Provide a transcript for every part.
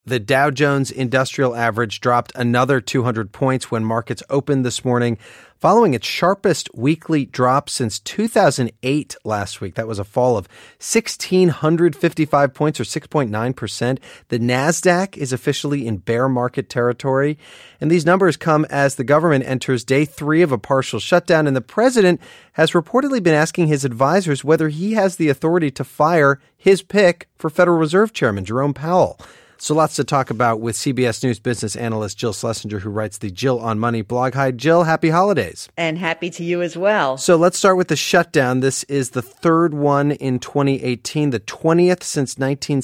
The Dow Jones Industrial Average dropped another 200 points when markets opened this morning, following its sharpest weekly drop since 2008 last week. That was a fall of 1,655 points, or 6.9%. The NASDAQ is officially in bear market territory. And these numbers come as the government enters day 3 of a partial shutdown, and the president has reportedly been asking his advisors whether he has the authority to fire his pick for Federal Reserve Chairman Jerome Powell. So lots to talk about with CBS News business analyst Jill Schlesinger, who writes the Jill on Money blog. Hi, Jill. Happy holidays. And happy to you as well. So let's start with the shutdown. This is the third one in 2018, the 20th since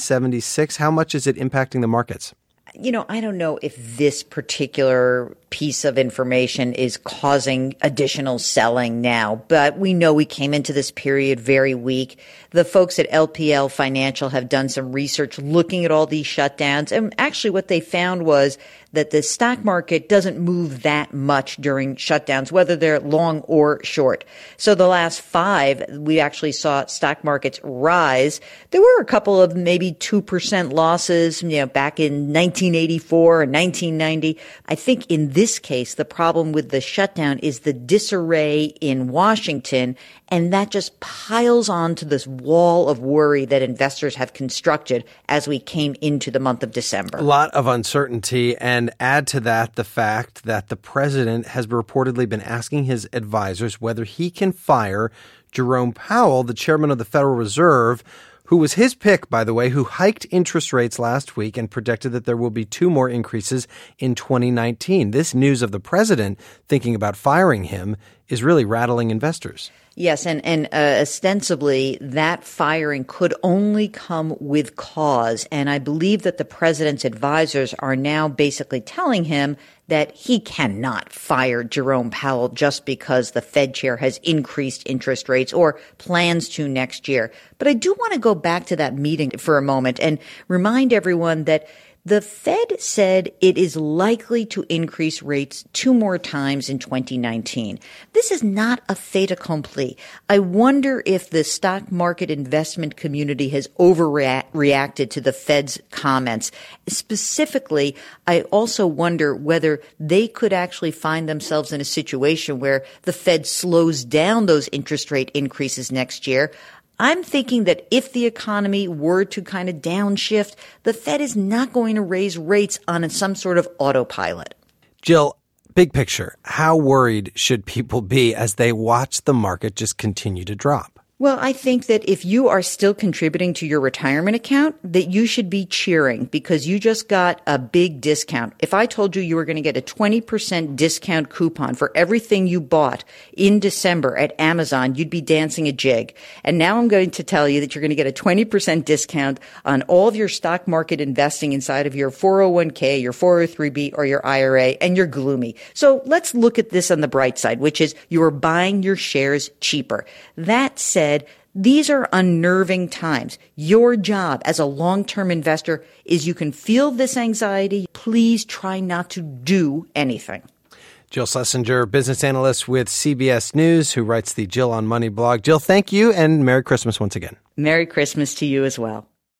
1976. How much is it impacting the markets? You know, I don't know if this particular piece of information is causing additional selling now, but we know we came into this period very weak. The folks at LPL Financial have done some research looking at all these shutdowns, and actually what they found was that the stock market doesn't move that much during shutdowns, whether they're long or short. So the last 5, we actually saw stock markets rise. There were a couple of maybe 2% losses, back in 1984 and 1990. I think in this case, the problem with the shutdown is the disarray in Washington, and that just piles onto this wall of worry that investors have constructed as we came into the month of December. A lot of uncertainty, and add to that the fact that the president has reportedly been asking his advisors whether he can fire Jerome Powell, the chairman of the Federal Reserve, who was his pick, by the way, who hiked interest rates last week and predicted that there will be 2 more increases in 2019. This news of the president thinking about firing him is really rattling investors. Yes, and ostensibly that firing could only come with cause. And I believe that the president's advisors are now basically telling him that he cannot fire Jerome Powell just because the Fed chair has increased interest rates or plans to next year. But I do want to go back to that meeting for a moment and remind everyone that the Fed said it is likely to increase rates 2 more times in 2019. This is not a fait accompli. I wonder if the stock market investment community has overreacted to the Fed's comments. Specifically, I also wonder whether they could actually find themselves in a situation where the Fed slows down those interest rate increases next year. I'm thinking that if the economy were to kind of downshift, the Fed is not going to raise rates on some sort of autopilot. Jill, big picture, how worried should people be as they watch the market just continue to drop? Well, I think that if you are still contributing to your retirement account, that you should be cheering because you just got a big discount. If I told you you were going to get a 20% discount coupon for everything you bought in December at Amazon, you'd be dancing a jig. And now I'm going to tell you that you're going to get a 20% discount on all of your stock market investing inside of your 401k, your 403b, or your IRA, and you're gloomy. So let's look at this on the bright side, which is you are buying your shares cheaper. That said, these are unnerving times. Your job as a long-term investor is you can feel this anxiety. Please try not to do anything. Jill Schlesinger, business analyst with CBS News, who writes the Jill on Money blog. Jill, thank you, and Merry Christmas once again. Merry Christmas to you as well.